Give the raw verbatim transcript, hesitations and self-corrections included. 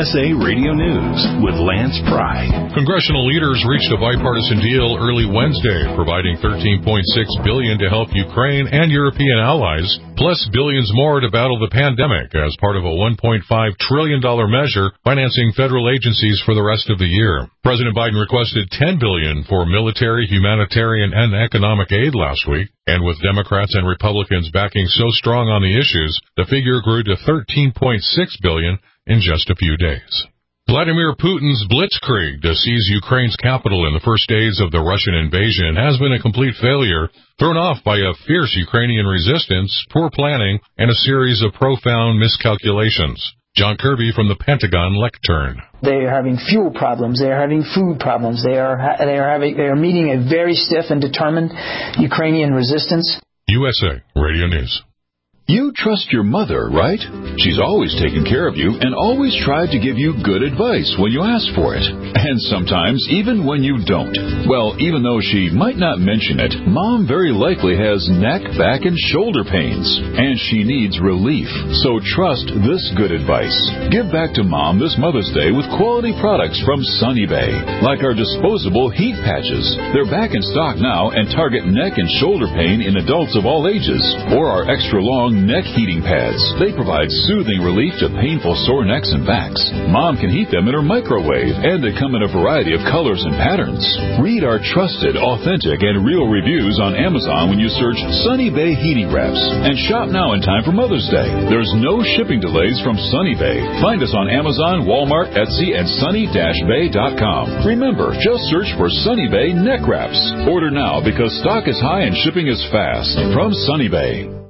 S A Radio News with Lance Pry. Congressional leaders reached a bipartisan deal early Wednesday, providing thirteen point six billion dollars to help Ukraine and European allies, plus billions more to battle the pandemic as part of a one point five trillion dollars measure financing federal agencies for the rest of the year. President Biden requested ten billion dollars for military, humanitarian, and economic aid last week, and with Democrats and Republicans backing so strong on the issues, the figure grew to thirteen point six billion dollars in just a few days. Vladimir Putin's blitzkrieg to seize Ukraine's capital in the first days of the Russian invasion has been a complete failure, thrown off by a fierce Ukrainian resistance, poor planning, and a series of profound miscalculations. John Kirby from the Pentagon lectern. They are having fuel problems. They are having food problems. They are they are having they are meeting a very stiff and determined Ukrainian resistance. U S A Radio News. You trust your mother, right? She's always taken care of you and always tried to give you good advice when you ask for it. And sometimes even when you don't. Well, even though she might not mention it, Mom very likely has neck, back, and shoulder pains. And she needs relief. So trust this good advice. Give back to Mom this Mother's Day with quality products from Sunny Bay. Like our disposable heat patches. They're back in stock now and target neck and shoulder pain in adults of all ages. Or our extra long neck heating pads. They provide soothing relief to painful sore necks and backs. Mom can heat them in her microwave, and they come in a variety of colors and patterns. Read our trusted, authentic, and real reviews on Amazon when you search Sunny Bay Heating Wraps. And shop now in time for Mother's Day. There's no shipping delays from Sunny Bay. Find us on Amazon, Walmart, Etsy, and sunny dash bay dot com. Remember, just search for Sunny Bay Neck Wraps. Order now because stock is high and shipping is fast. From Sunny Bay.